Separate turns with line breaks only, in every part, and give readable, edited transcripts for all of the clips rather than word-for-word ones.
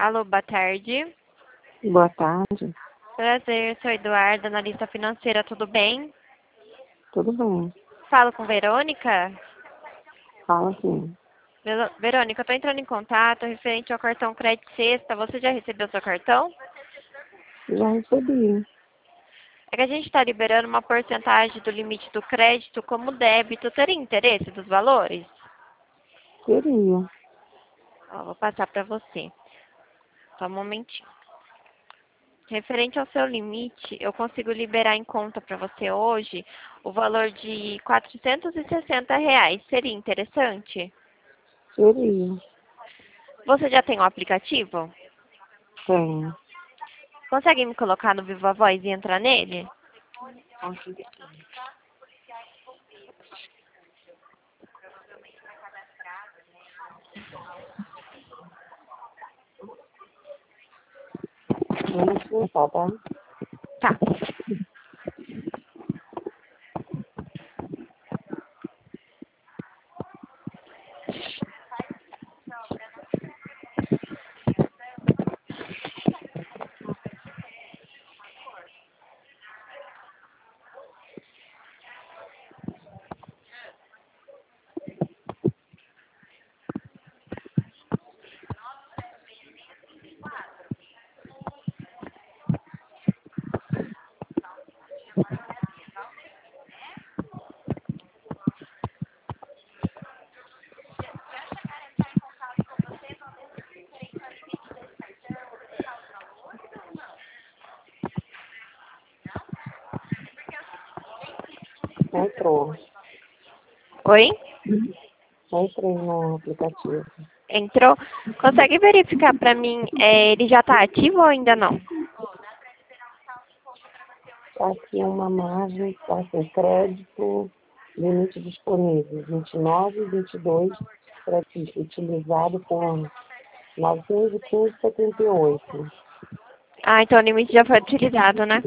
Alô, boa tarde.
Boa tarde.
Prazer, sou Eduarda, analista financeira, tudo bem?
Tudo bem?
Falo com Verônica?
Fala sim.
Verônica, eu estou entrando em contato referente ao cartão Crédito Sexta. Você já recebeu seu cartão?
Já recebi.
É que a gente está liberando uma porcentagem do limite do crédito como débito. Teria interesse dos valores?
Queria.
Ó, vou passar para você. Só um momentinho. Referente ao seu limite, eu consigo liberar em conta para você hoje o valor de R$ 460. Seria interessante?
Queria.
Você já tem o aplicativo?
Tenho.
Consegue me colocar no Viva Voz e entrar nele?
Vamos começar, tá?
Tá.
Entrou.
Oi?
Entrei no aplicativo.
Entrou? Consegue verificar para mim, ele já está ativo ou ainda não?
Tá aqui uma margem, tá assim, crédito, limite disponível, 29 e 22, crédito utilizado por 915,78.
Ah, então o limite já foi utilizado, né?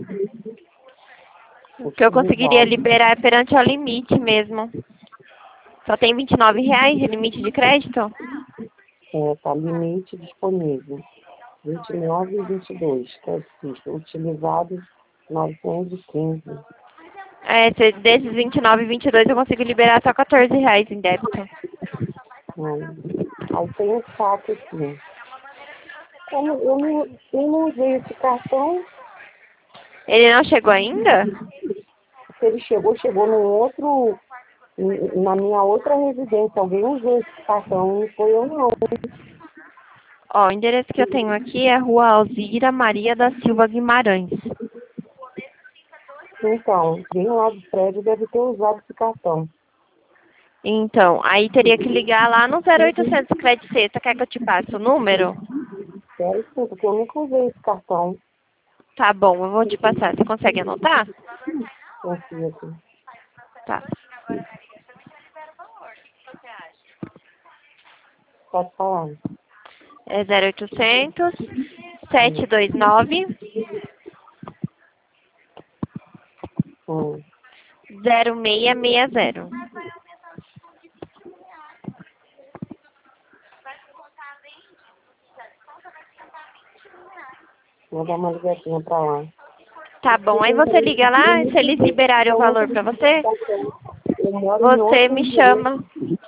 O que eu conseguiria
Utilizado.
liberar é perante ao limite mesmo. Só tem R$ 29 de limite de crédito?
Tá limite disponível. 29 e 22, crédito utilizado 915.
Desses 29 e 22 eu consigo liberar só R$ 14 em débito.
Aí tem um saque aqui. Como eu não usei esse cartão,
Ele não chegou ainda?
se ele chegou no outro, na minha outra residência. Alguém usou esse cartão, não foi eu não.
Ó, o endereço que eu tenho aqui é Rua Alzira Maria da Silva Guimarães.
Então, quem lá do prédio deve ter usado esse cartão.
Então, aí teria que ligar lá no 0800 Crédito Sexta. Quer que eu te passe o número?
Quero sim, porque eu nunca usei esse cartão.
Tá bom, eu vou te passar. Você consegue anotar?
Consigo.
Tá.
Pode falar.
É 0800 729
Hum.
0660.
Vou dar uma ligadinha pra lá.
Tá bom, aí você liga lá, se eles liberarem o valor pra você,
Eu moro em
você
outro
me
endereço.
chama.